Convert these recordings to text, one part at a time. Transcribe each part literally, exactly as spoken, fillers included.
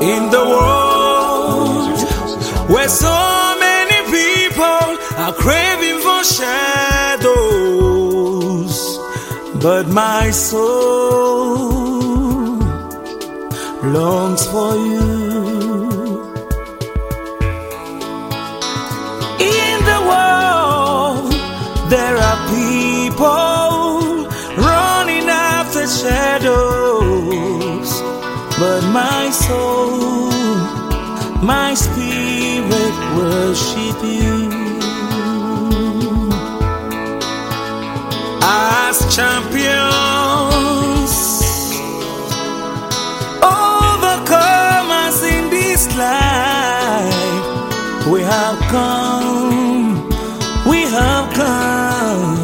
In the world where so many people are craving for shadows, but my soul longs for you. In the world there are people running after shadows, but my soul, my spirit worship you. As champions, overcomers in this life, we have come, we have come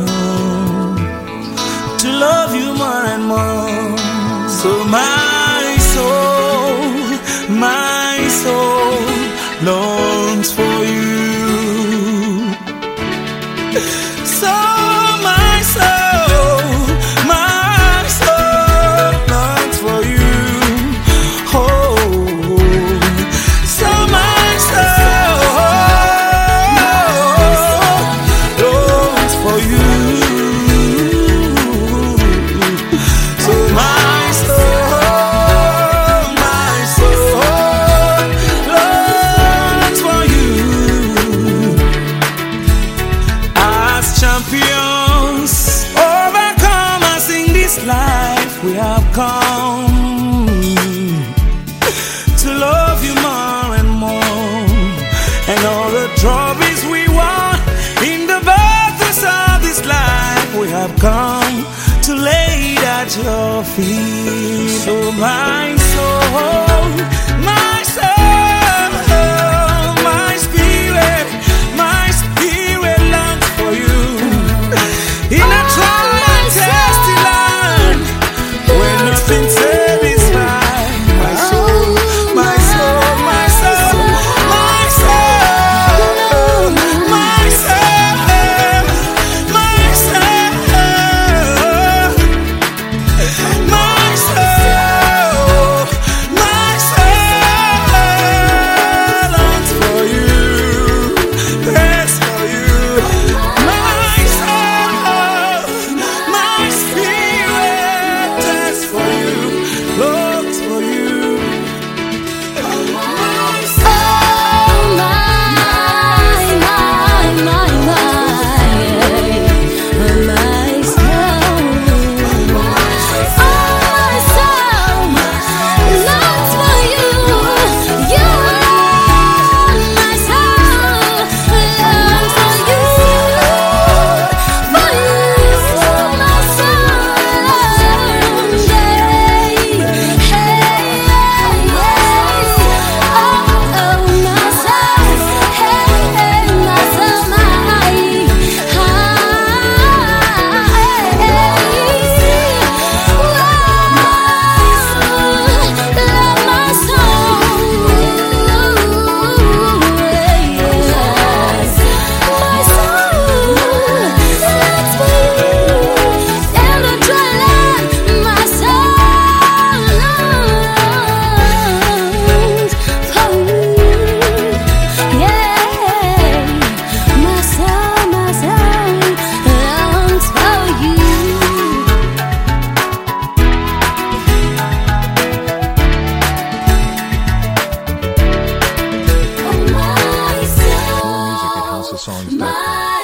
to love you more and more. So my soul, my soul longs for you. So my soul, my soul longs for you. Oh, so my soul longs for you. So my soul, my soul longs for you. As champions, overcomers in this life, we have come to love you more and more. And all the trophies we won in the battles of this life, we have come to lay it at your feet. So my soul, my soul, my spirit, my spirit longs for you. In a dry and thirsty land where nothing satisfies. My soul, my soul, my soul, my soul, my soul, my soul, my soul, my soul longs for you, yes for you. My soul, my spirit thirsts for you, longs for you. My soul, songs dot com.